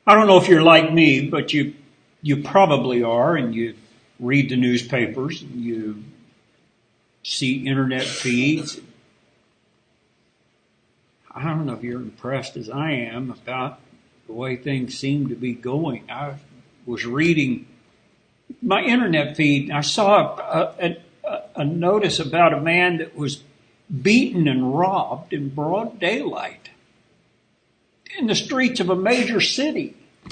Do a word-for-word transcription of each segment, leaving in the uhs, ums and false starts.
I don't know if you're like me, but you you probably are, and you read the newspapers, and you see internet feeds. I don't know if you're impressed as I am about the way things seem to be going. I was reading my internet feed, and I saw a, a, a notice about a man that was beaten and robbed in broad daylight in the streets of a major city.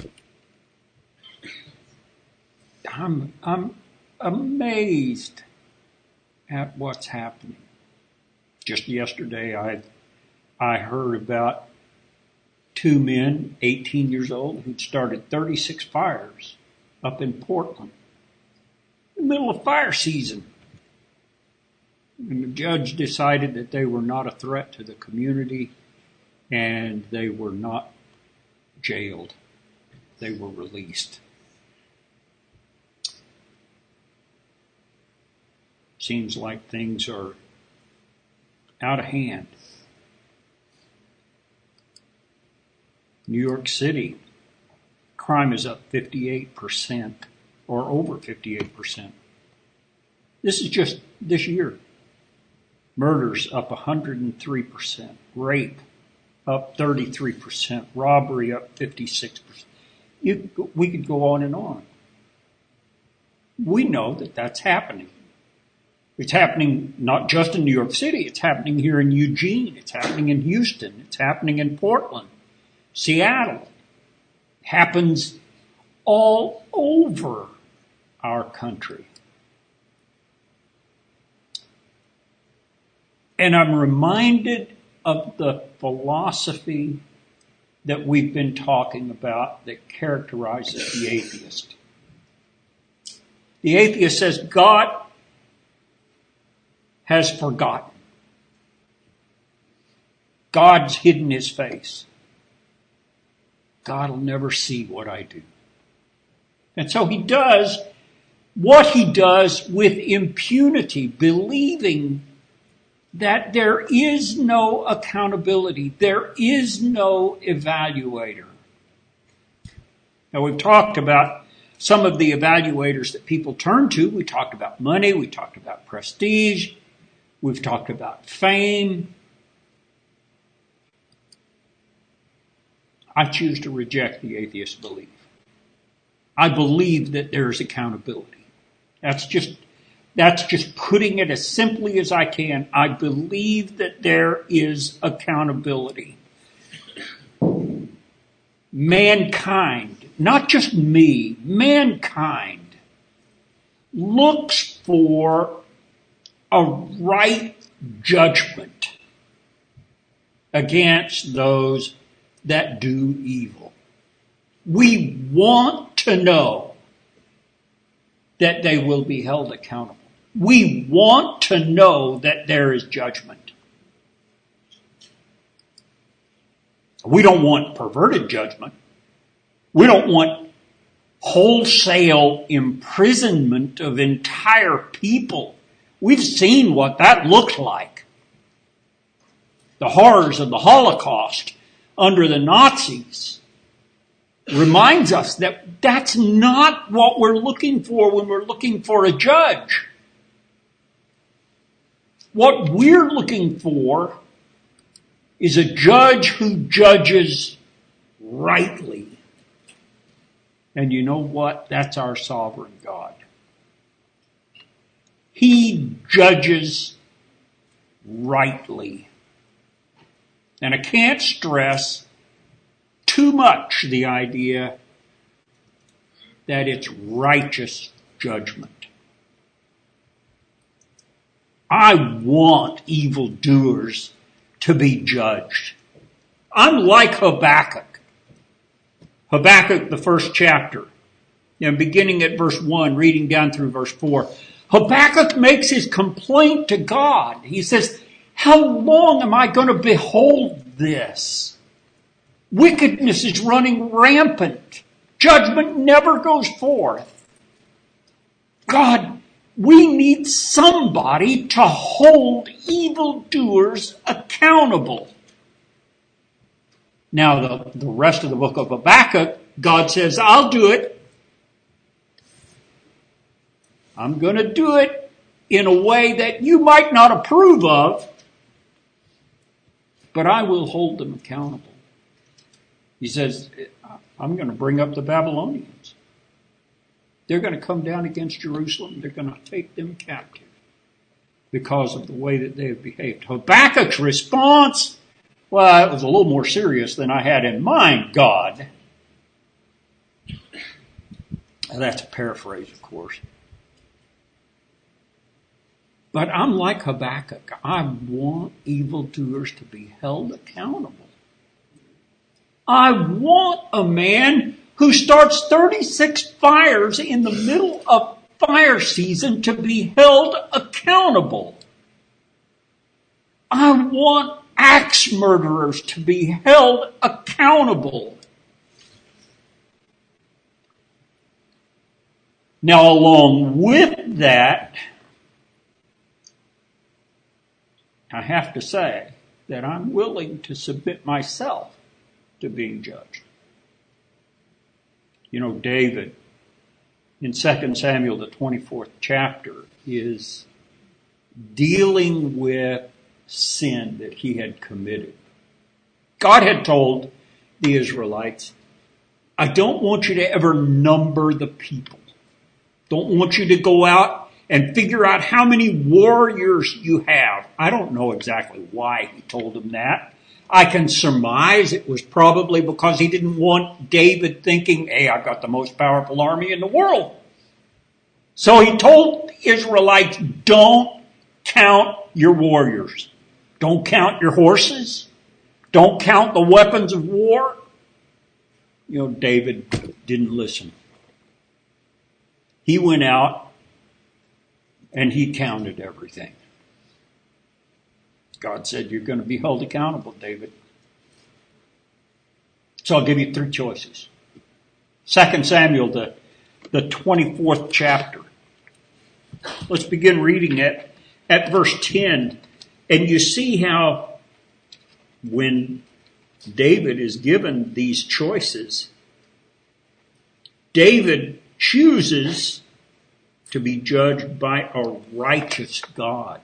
I'm, I'm amazed at what's happening. Just yesterday, I, I heard about two men, eighteen years old, who'd started thirty-six fires up in Portland in the middle of fire season. And the judge decided that they were not a threat to the community, and they were not jailed. They were released. Seems like things are out of hand. New York City, crime is up fifty-eight percent, or over fifty-eight percent. This is just this year. Murders up one hundred three percent. Rape up thirty-three percent. Robbery up fifty-six percent. You, we could go on and on. We know that that's happening. It's happening not just in New York City. It's happening here in Eugene. It's happening in Houston. It's happening in Portland, Seattle. It happens all over our country. And I'm reminded of the philosophy that we've been talking about that characterizes the atheist. The atheist says God has forgotten. God's hidden his face. God will never see what I do. And so he does what he does with impunity, believing that there is no accountability. There is no evaluator. Now, we've talked about some of the evaluators that people turn to. We talked about money. We talked about prestige. We've talked about fame. I choose to reject the atheist belief. I believe that there is accountability. That's just, that's just putting it as simply as I can. I believe that there is accountability. Mankind, not just me, mankind looks for a right judgment against those that do evil. We want to know that they will be held accountable. We want to know that there is judgment. We don't want perverted judgment. We don't want wholesale imprisonment of entire people. We've seen what that looked like. The horrors of the Holocaust under the Nazis reminds us that that's not what we're looking for when we're looking for a judge. What we're looking for is a judge who judges rightly. And you know what? That's our sovereign God. He judges rightly. And I can't stress too much the idea that it's righteous judgment. I want evildoers to be judged. I'm like Habakkuk. Habakkuk, the first chapter, you know, beginning at verse one, reading down through verse four. Habakkuk makes his complaint to God. He says, how long am I going to behold this? Wickedness is running rampant. Judgment never goes forth. God, we need somebody to hold evildoers accountable. Now, the, the rest of the book of Habakkuk God says, I'll do it. I'm going to do it in a way that you might not approve of, but I will hold them accountable. He says, I'm going to bring up the Babylonians. They're going to come down against Jerusalem. They're going to take them captive because of the way that they have behaved. Habakkuk's response, well, it was a little more serious than I had in mind, God. That's a paraphrase, of course. But I'm like Habakkuk. I want evildoers to be held accountable. I want a man who starts thirty-six fires in the middle of fire season to be held accountable. I want axe murderers to be held accountable. Now, along with that, I have to say that I'm willing to submit myself to being judged. You know, David, in Second Samuel, the twenty-fourth chapter, is dealing with sin that he had committed. God had told the Israelites, I don't want you to ever number the people. Don't want you to go out and figure out how many warriors you have. I don't know exactly why he told them that. I can surmise it was probably because he didn't want David thinking, hey, I've got the most powerful army in the world. So he told the Israelites, don't count your warriors. Don't count your horses. Don't count the weapons of war. You know, David didn't listen. He went out and he counted everything. God said, you're going to be held accountable, David. So I'll give you three choices. Second Samuel, the, the twenty-fourth chapter. Let's begin reading it at verse ten. And you see how when David is given these choices, David chooses to be judged by a righteous God.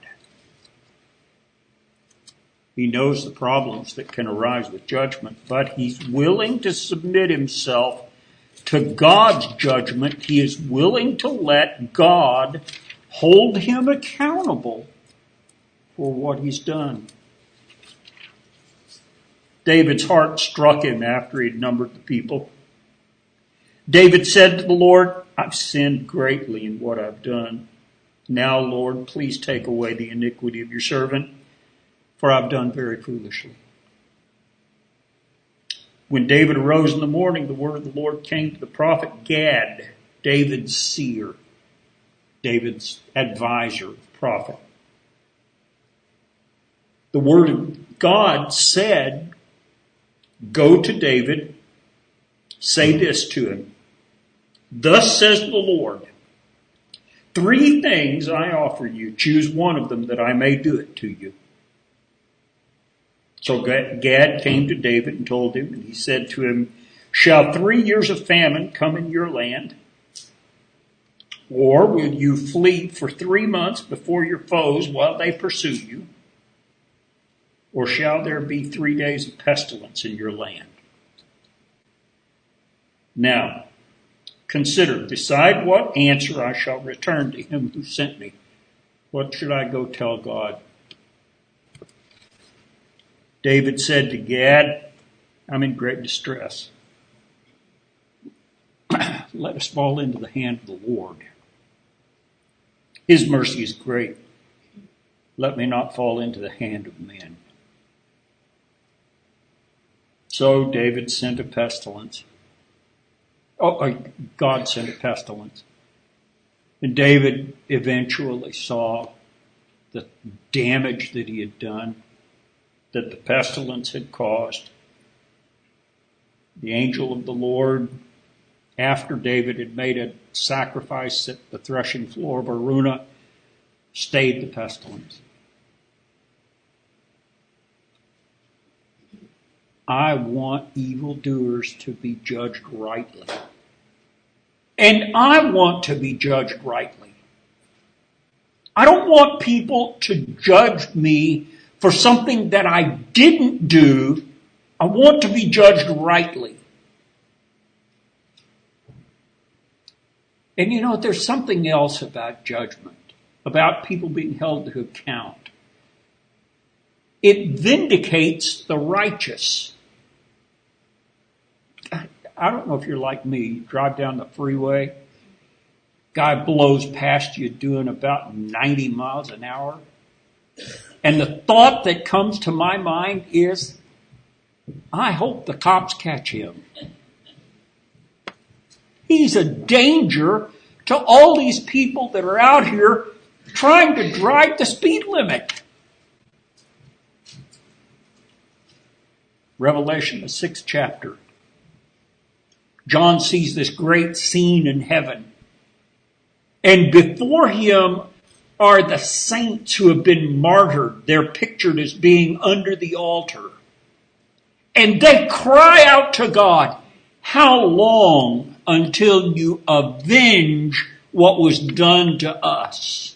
He knows the problems that can arise with judgment, but he's willing to submit himself to God's judgment. He is willing to let God hold him accountable for what he's done. David's heart struck him after he'd numbered the people. David said to the Lord, I've sinned greatly in what I've done. Now, Lord, please take away the iniquity of your servant, for I've done very foolishly. When David arose in the morning, the word of the Lord came to the prophet Gad, David's seer, David's advisor, prophet. The word of God said, go to David, say this to him. Thus says the Lord, three things I offer you. Choose one of them that I may do it to you. So Gad came to David and told him, and he said to him, shall three years of famine come in your land? Or will you flee for three months before your foes while they pursue you? Or shall there be three days of pestilence in your land? Now, consider, decide what answer I shall return to him who sent me. What should I go tell God? David said to Gad, I'm in great distress. Let us fall into the hand of the Lord. His mercy is great. Let me not fall into the hand of men. So David sent a pestilence. Oh, God sent a pestilence. And David eventually saw the damage that he had done, that the pestilence had caused. The angel of the Lord, after David had made a sacrifice at the threshing floor of Araunah, stayed the pestilence. I want evildoers to be judged rightly. And I want to be judged rightly. I don't want people to judge me for something that I didn't do. I want to be judged rightly. And you know, there's something else about judgment, about people being held to account. It vindicates the righteous. I don't know if you're like me. You drive down the freeway, guy blows past you doing about ninety miles an hour. And the thought that comes to my mind is, I hope the cops catch him. He's a danger to all these people that are out here trying to drive the speed limit. Revelation, the sixth chapter. John sees this great scene in heaven. And before him are the saints who have been martyred. They're pictured as being under the altar. And they cry out to God, how long until you avenge what was done to us?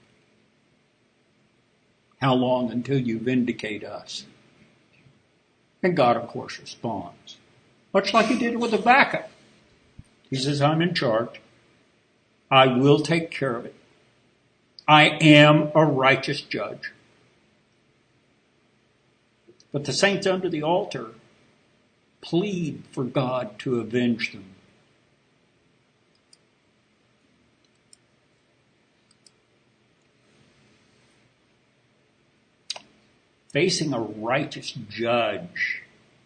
How long until you vindicate us? And God, of course, responds, much like he did with Habakkuk. He says, I'm in charge. I will take care of it. I am a righteous judge. But the saints under the altar plead for God to avenge them. Facing a righteous judge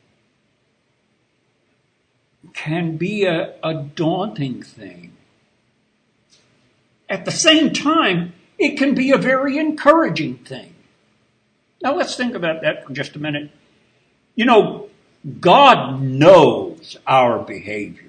can be a, a daunting thing. At the same time, it can be a very encouraging thing. Now let's think about that for just a minute. You know, God knows our behavior.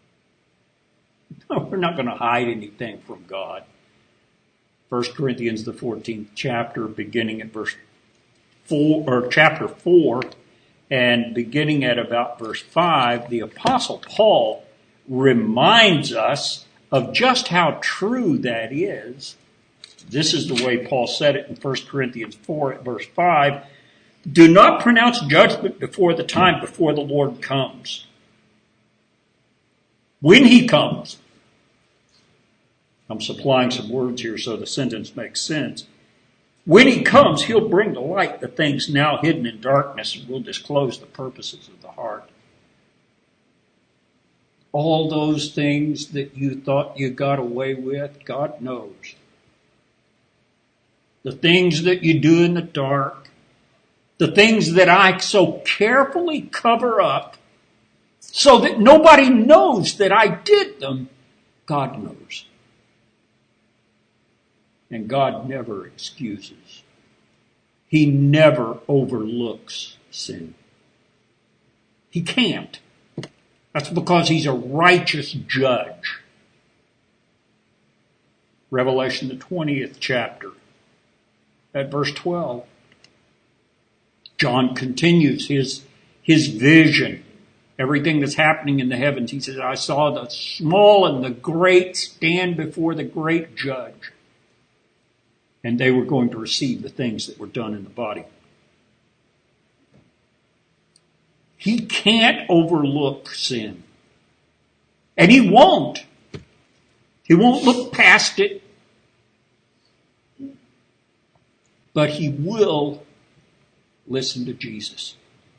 We're not going to hide anything from God. First Corinthians, the fourteenth chapter, beginning at verse four, or chapter four, and beginning at about verse five, the Apostle Paul reminds us of just how true that is. This is the way Paul said it in First Corinthians four at verse five. Do not pronounce judgment before the time before the Lord comes. When he comes, I'm supplying some words here so the sentence makes sense. When he comes, he'll bring to light the things now hidden in darkness and will disclose the purposes of the heart. All those things that you thought you got away with, God knows. The things that you do in the dark, the things that I so carefully cover up so that nobody knows that I did them, God knows. And God never excuses. He never overlooks sin. He can't. That's because he's a righteous judge. Revelation, the twentieth chapter, at verse twelve. John continues his, his vision, everything that's happening in the heavens. He says, I saw the small and the great stand before the great judge. And they were going to receive the things that were done in the body. He can't overlook sin. And he won't. He won't look past it. But he will listen to Jesus.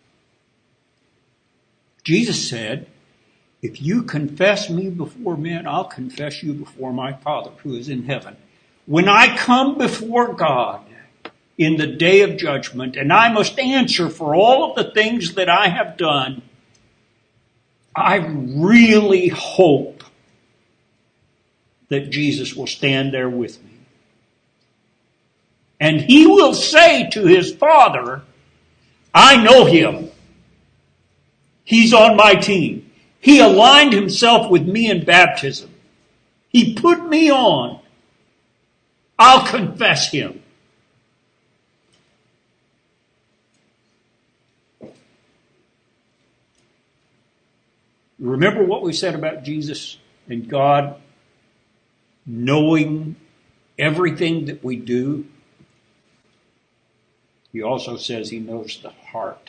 Jesus said, if you confess me before men, I'll confess you before my Father who is in heaven. When I come before God in the day of judgment, and I must answer for all of the things that I have done, I really hope that Jesus will stand there with me. And he will say to his Father, I know him. He's on my team. He aligned himself with me in baptism. He put me on. I'll confess him. Remember what we said about Jesus and God knowing everything that we do? He also says he knows the heart.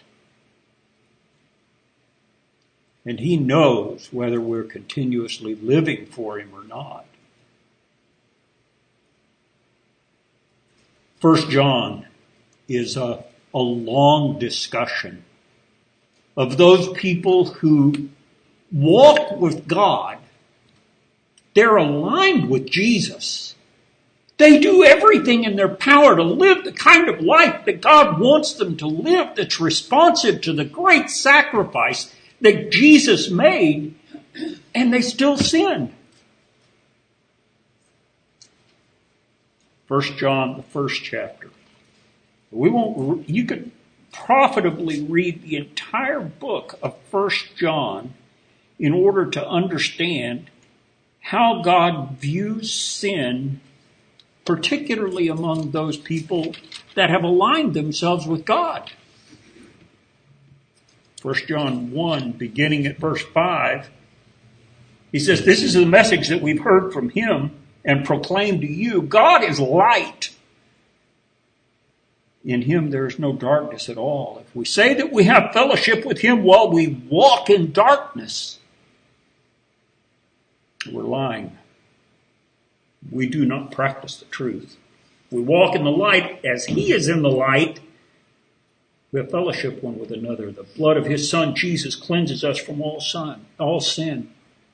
And he knows whether we're continuously living for him or not. First John is a, a long discussion of those people who walk with God. They're aligned with Jesus. They do everything in their power to live the kind of life that God wants them to live, that's responsive to the great sacrifice that Jesus made, and they still sin. First John, the first chapter. We won't. You could profitably read the entire book of First John in order to understand how God views sin, particularly among those people that have aligned themselves with God. First John one, beginning at verse five, he says, "This is the message that we've heard from him and proclaimed to you. God is light. In him there is no darkness at all. If we say that we have fellowship with him while we walk in darkness, we're lying. We do not practice the truth. We walk in the light as he is in the light. We have fellowship one with another. The blood of his son Jesus cleanses us from all sin. All sin.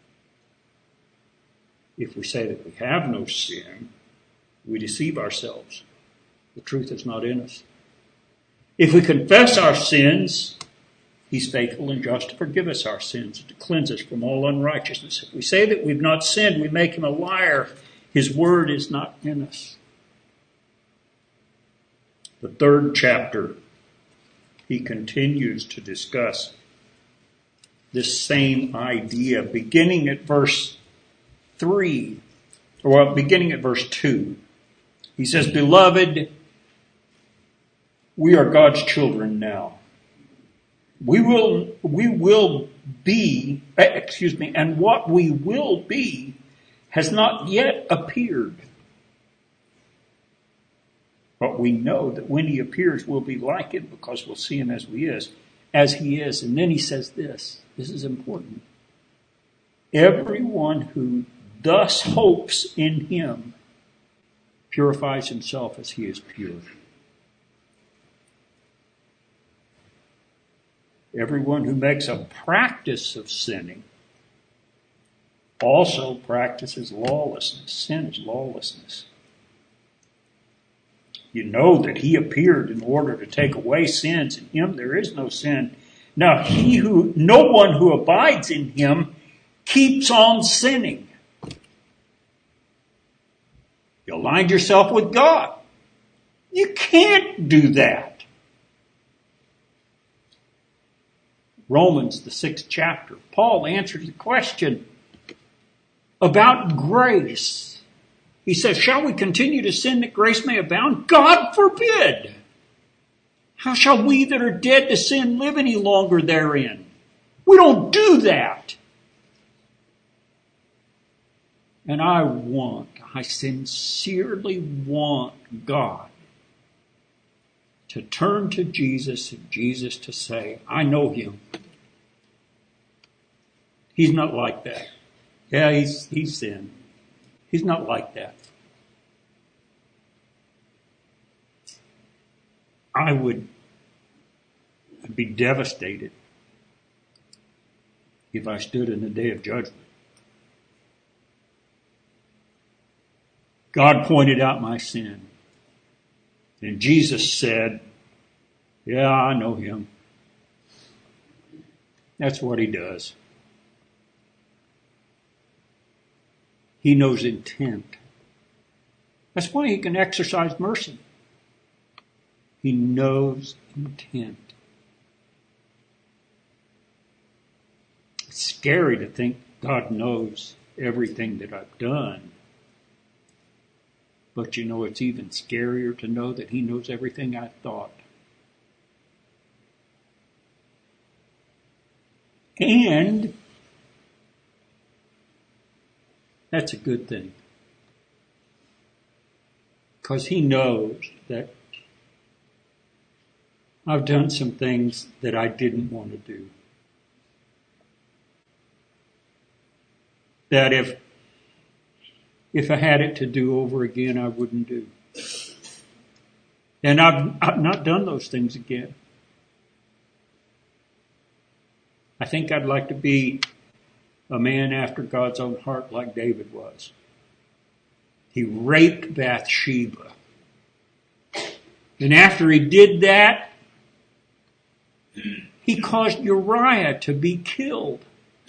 If we say that we have no sin, we deceive ourselves. The truth is not in us. If we confess our sins, he's faithful and just to forgive us our sins and to cleanse us from all unrighteousness. If we say that we've not sinned, we make him a liar. His word is not in us." The third chapter, he continues to discuss this same idea, beginning at verse three, or beginning at verse two. He says, "Beloved, we are God's children now. We will, we will be, excuse me, and what we will be has not yet appeared. But we know that when he appears, we'll be like him because we'll see him as he is, as he is." And then he says this, this is important. "Everyone who thus hopes in him purifies himself as he is pure. Everyone who makes a practice of sinning also practices lawlessness." Sin is lawlessness. You know that he appeared in order to take away sins. In him there is no sin. Now he who, no one who abides in him keeps on sinning. You aligned yourself with God. You can't do that. Romans, the sixth chapter, Paul answers the question about grace. He says, "Shall we continue to sin that grace may abound? God forbid. How shall we that are dead to sin live any longer therein?" We don't do that. And I want, I sincerely want God to turn to Jesus and Jesus to say, "I know him. He's not like that. Yeah, he's, he's sinned. He's not like that." I would be devastated if I stood in the day of judgment. God pointed out my sin. And Jesus said, "Yeah, I know him." That's what he does. He knows intent. That's why he can exercise mercy. He knows intent. It's scary to think God knows everything that I've done. But you know, it's even scarier to know that he knows everything I thought. And That's a good thing. Because he knows that I've done some things that I didn't want to do. That if if I had it to do over again, I wouldn't do. And I've, I've not done those things again. I think I'd like to be a man after God's own heart like David was. He raped Bathsheba. And after he did that, he caused Uriah to be killed.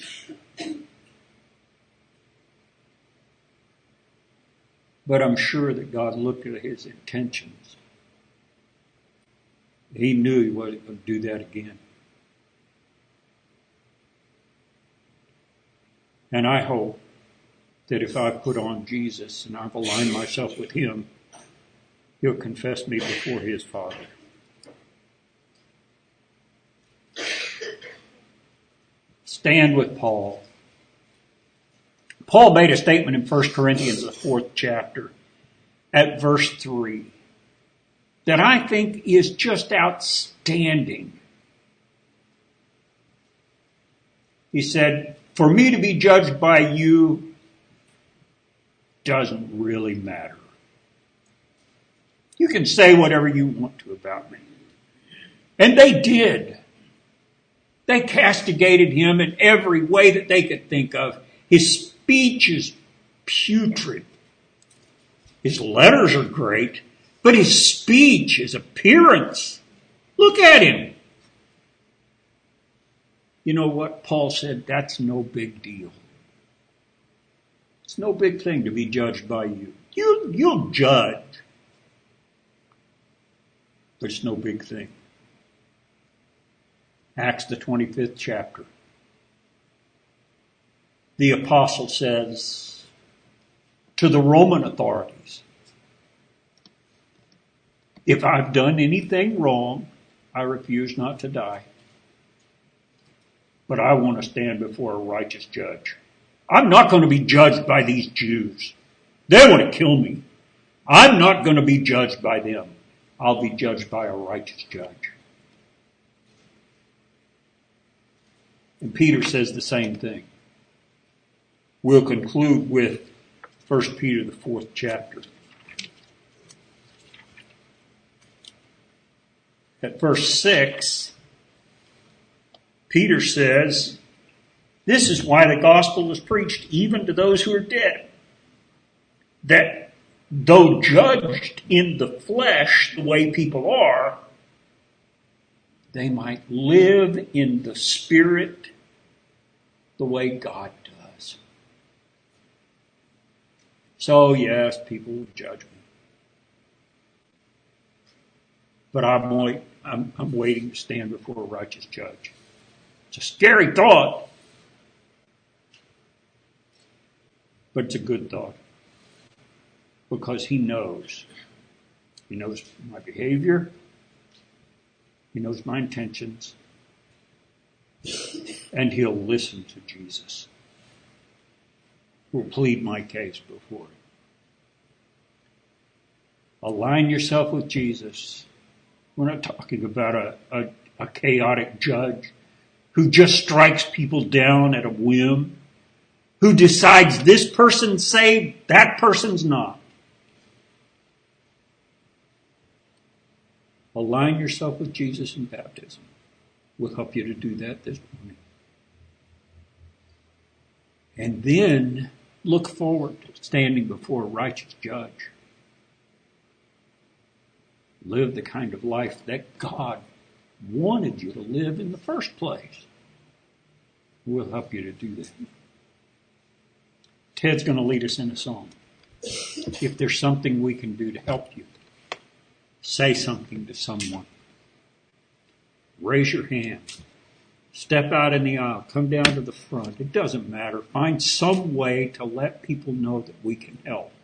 But I'm sure that God looked at his intentions. He knew he wasn't going to do that again. And I hope that if I put on Jesus and I've aligned myself with him, he'll confess me before his Father. Stand with Paul. Paul made a statement in First Corinthians, the fourth chapter, at verse three, that I think is just outstanding. He said, "For me to be judged by you doesn't really matter. You can say whatever you want to about me." And they did. They castigated him in every way that they could think of. His speech is putrid. His letters are great, but his speech, his appearance, look at him. You know what? Paul said, that's no big deal. It's no big thing to be judged by you. You you'll judge. But it's no big thing. Acts the twenty-fifth chapter. The apostle says to the Roman authorities, if I've done anything wrong, I refuse not to die. But I want to stand before a righteous judge. I'm not going to be judged by these Jews. They want to kill me. I'm not going to be judged by them. I'll be judged by a righteous judge. And Peter says the same thing. We'll conclude with First Peter, the fourth chapter. At verse six, Peter says, this is why the gospel is preached even to those who are dead, that though judged in the flesh the way people are, they might live in the spirit the way God does. So yes, people will judge me. But I'm, wait, I'm, I'm waiting to stand before a righteous judge. It's a scary thought, but it's a good thought. Because he knows. He knows my behavior. He knows my intentions. And he'll listen to Jesus. Who will plead my case before him. Align yourself with Jesus. We're not talking about a, a, a chaotic judge who just strikes people down at a whim, who decides this person's saved, that person's not. Align yourself with Jesus in baptism. We'll help you to do that this morning. And then look forward to standing before a righteous judge. Live the kind of life that God wanted you to live in the first place. We'll help you to do that. Ted's going to lead us in a song. If there's something we can do to help you, say something to someone. Raise your hand. Step out in the aisle. Come down to the front. It doesn't matter. Find some way to let people know that we can help.